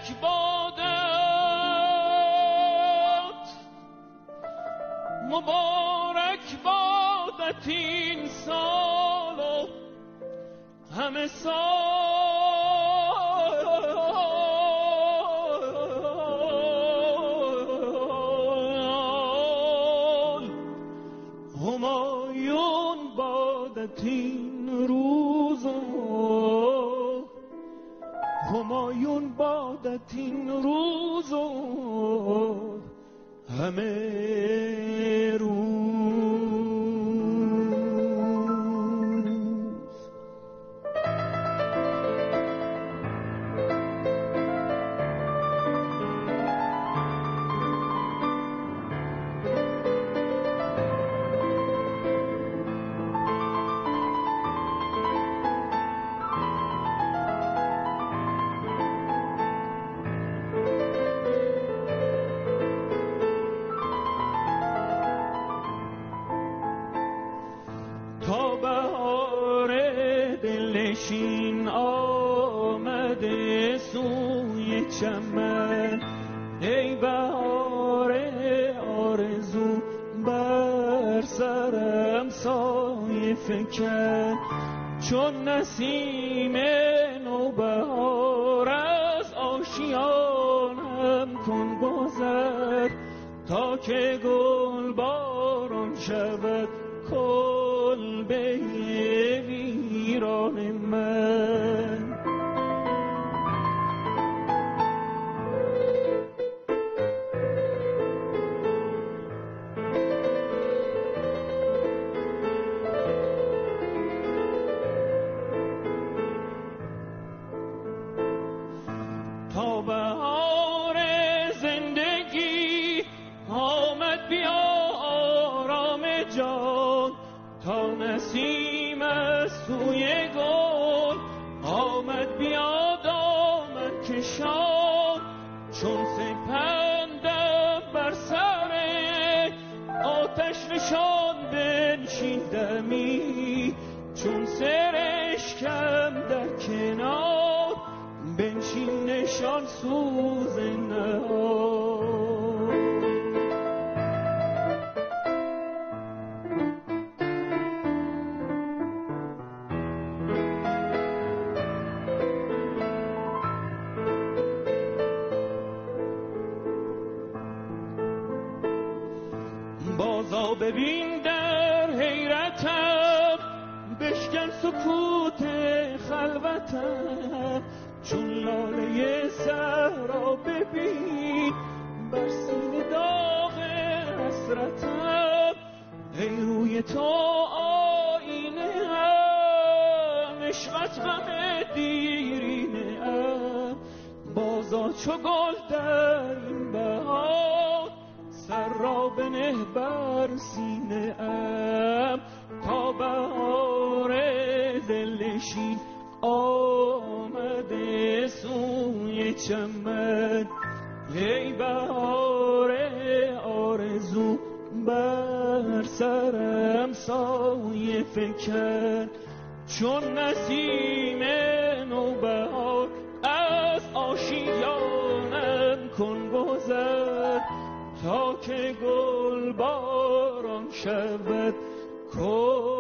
مبارک بادت، مبارک بادت این سال و همه سال. همایون بادت این روز و همایون بادت این روز و همه روز. دلنشین آمده سوی چمن، ای بهار آرزو بر سرم سایه فکن. چون نسیم نوبهار از آشیانم کن گذر، تا که گل باران شود کلبه ویران من. تا بهار زندگی آمد بیا آرام جان، تا نسیم از سوی گل آمد بیا دامن کشان. چون سپندم بر سر آتش نشان بنشیندمی، چون سرشکم در کنار بنشین نشان سوز نهان. بازا ببین در حیرتم، بشکن سکوت خلوتم. چون لاله صحرا ببین بر سینه داغ حسرتم. ای روی تو آینه ام، عشقت غم دیرینه ام. بازا چو گل در این بهار سر را بنه بر سینه ام. تا بهار دلنشین آمده سوی چمن، ای بهار آرزو بر سرم سایه فکن. چون نسیم نوبهار از آشیانم کن گذر، تا که گل باران شود کن